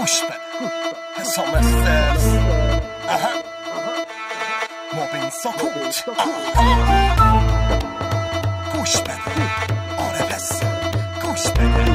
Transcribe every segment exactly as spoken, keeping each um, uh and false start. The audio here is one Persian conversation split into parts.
گوش بده حسام استرس مبین سکوت گوش بده آره بس گوش بده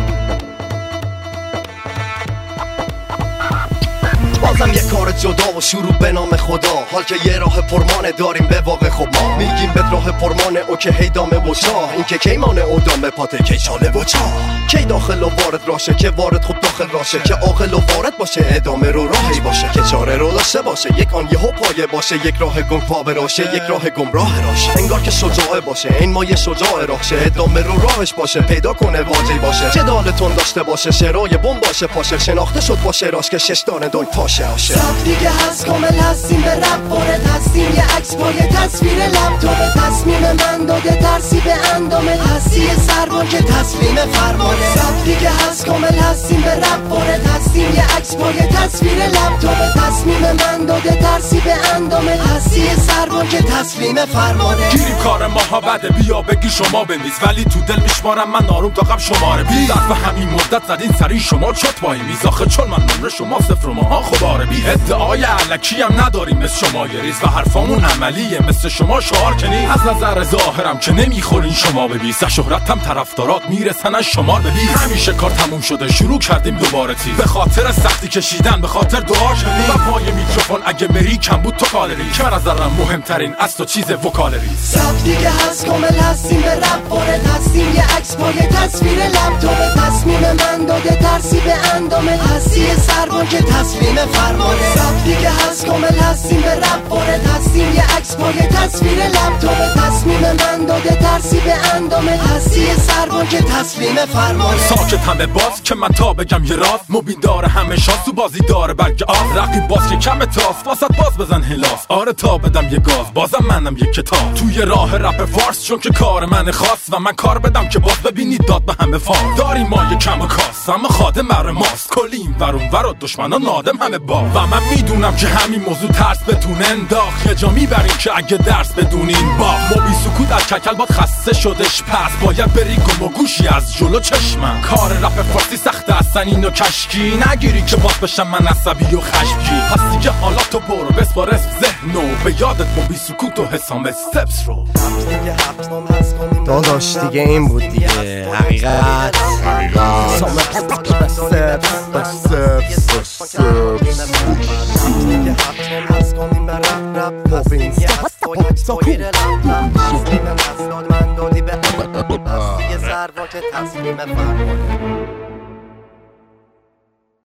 بازم یه کار جدا و شروع به نام خدا حال که یه راه پرمانه داریم به واقع خب ما میگیم به راه پرمانه او که هی دامه و چاه این که کی مانه او دامه پاته کی چاله و چاه کی داخل و وارد راشه که وارد خود داخل راشه که عاقل و وارد باشه ادامه رو راهی باشه که چاره رو داشته باشه یک آن یهو پایه باشه یک راه گم پا براشه یک راه گمراه راشه انگار که شجاعه باشه این ما یه شجاع راشه ادامه رو راهش باشه پیدا کنه واجی باشه جدالتون داشته باشه شرای بم باشه پاشه شناخته شد باشه راش که شش دانه دای پاشه سب دیگه هست کامل هستیم به رب وارد هستیم یه عکس با یه تصویر لپتاپ تصمیم من داده ترسی به اندامه هستی سربان که تسلیم فرمانه سب دیگه هست کامل هستیم به رب وارد هستیم یه عکس با یه تصویر لپتاپ تصمیم من داده ترسی به اندامه هستی سربان که تسلیم فرمانه گیریم کار ماها بده بیا بگی شما بنویس ولی تو دل میشمارم من آروم تا قبل شماره بی ظرف همین مدت زدین سری شما چت وای میزاخه چون من نمره شما صفر و ماها خباره بی ادعای علکی هم نداریم مثل شما یه ریز و حرفامون عملیه مثل شما شعار که نیست از نظر ظاهرم که نمیخورین شما به بیست شهرتم طرفدارات میرسن از شمار به بیست همیشه کار تموم شده شروع کردیم دوباره تیز به خاطر سختی کشیدن به خاطر دعا کنیم و پای میکروفون اگه بری کم بود تو کالری که من از نظرم مهمترین از تو چیز وکالری سب دیگه هست کامل هستیم به رب وارد هستیم یه عکس با یه تصویر لپتاپ تصمیم من داده ترسی به اندامه هستی سربان که تسلیم فرمانه سب دیگه هست کامل هستیم به رب وارد هستیم یه عکس با یه تصویر لپتاپ تصمیم من داده ترسی به اندامه هستی سربان که تسلیم فرمانه ساکت همه باز که من تا بگم یه راست مبین داره همه شانس تو بازی داره بلکه آف رقیب باز که کم تاس واسط باز بزن هلاس آره تا بدم یه گاز بازم منم یه کتاب توی راه رپ فارس چون که کار من خاص و من کار بدم که باز ببینید داد به همه فام داریم ما یه کم کاس اما خادم مر ماست کلی این ورون ور و دشمنا نادم همه با و من میدونم که همین موضوع ترس بتونه انداخت یه جا میبریم که اگه درس بدونین با مبی سکوت از ککل باد خسته شدش پس باید بری گم و گوشی از جلو چشمم کار رپ فارسی سخته هستن اینو کشکی نگیری که باز بشم من عصبی و خشمگین پس دیگه حالا تو برو بسپار اسم ذهنو به یادت مبی سکوت و حسام استپس رو داداش دیگه این بود دیگه حقیقت حسام استرس مبین سکوت